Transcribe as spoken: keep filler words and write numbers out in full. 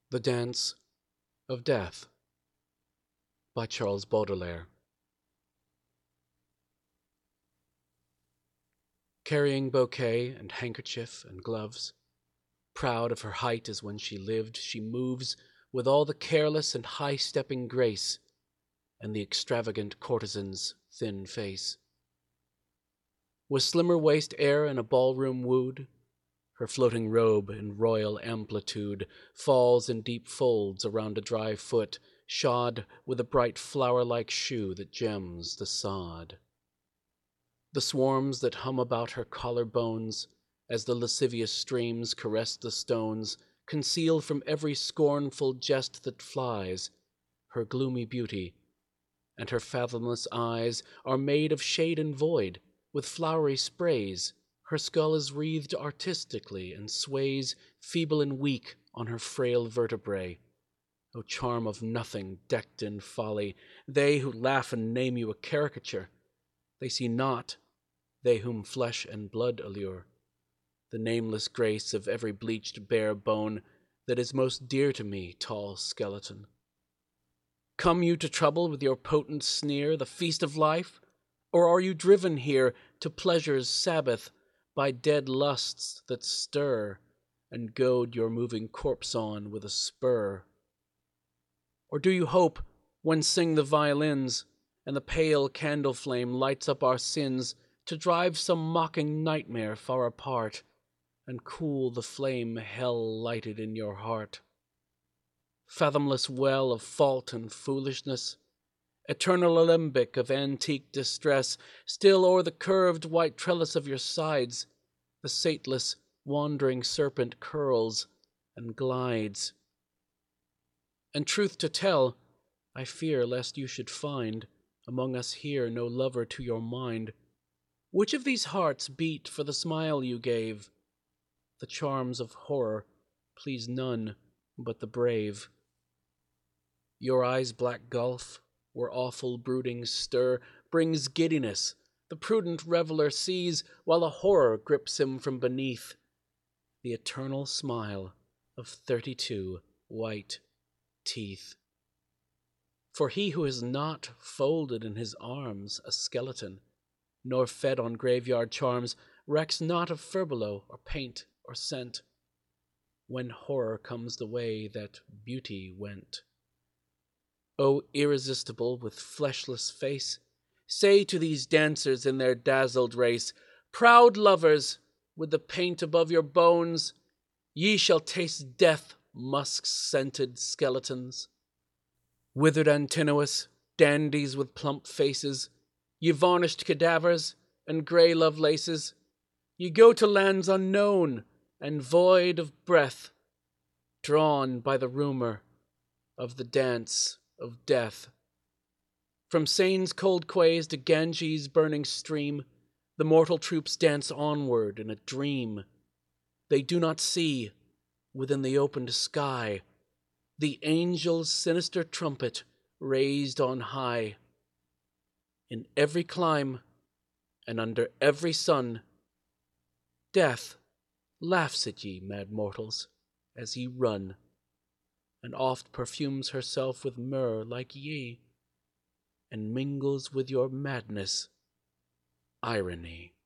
The Dance of Death by Charles Baudelaire. Carrying bouquet and handkerchief and gloves, proud of her height as when she lived, she moves with all the careless and high-stepping grace and the extravagant courtesan's thin face. With slimmer waist air in a ballroom wooed, her floating robe in royal amplitude falls in deep folds around a dry foot, shod with a bright flower-like shoe that gems the sod. The swarms that hum about her collar bones, as the lascivious streams caress the stones, conceal from every scornful jest that flies her gloomy beauty, and her fathomless eyes are made of shade and void, with flowery sprays. Her skull is wreathed artistically and sways, feeble and weak, on her frail vertebrae. O charm of nothing, decked in folly, they who laugh and name you a caricature, they see not, they whom flesh and blood allure, the nameless grace of every bleached bare bone that is most dear to me, tall skeleton. Come you to trouble with your potent sneer the feast of life, or are you driven here to pleasure's Sabbath by dead lusts that stir and goad your moving corpse on with a spur? Or do you hope, when sing the violins and the pale candle flame lights up our sins, to drive some mocking nightmare far apart and cool the flame hell lighted in your heart? Fathomless well of fault and foolishness, eternal alembic of antique distress, still o'er the curved white trellis of your sides the sateless wandering serpent curls and glides. And truth to tell, I fear lest you should find among us here no lover to your mind. Which of these hearts beat for the smile you gave? The charms of horror please none but the brave. Your eyes' black gulf, where awful broodings stir, brings giddiness. The prudent reveler sees, while a horror grips him from beneath, the eternal smile of thirty-two white teeth. For he who has not folded in his arms a skeleton, nor fed on graveyard charms, recks not of furbelow or paint or scent, when horror comes the way that beauty went. O irresistible with fleshless face, say to these dancers in their dazzled race, proud lovers, with the paint above your bones, ye shall taste death, musk-scented skeletons. Withered Antinous, dandies with plump faces, ye varnished cadavers and grey Lovelaces, ye go to lands unknown and void of breath, drawn by the rumour of the dance of death. From Seine's cold quays to Ganges' burning stream, the mortal troops dance onward in a dream. They do not see, within the opened sky, the angel's sinister trumpet raised on high. In every clime and under every sun, death laughs at ye, mad mortals, as ye run, and oft perfumes herself with myrrh like ye, and mingles with your madness irony.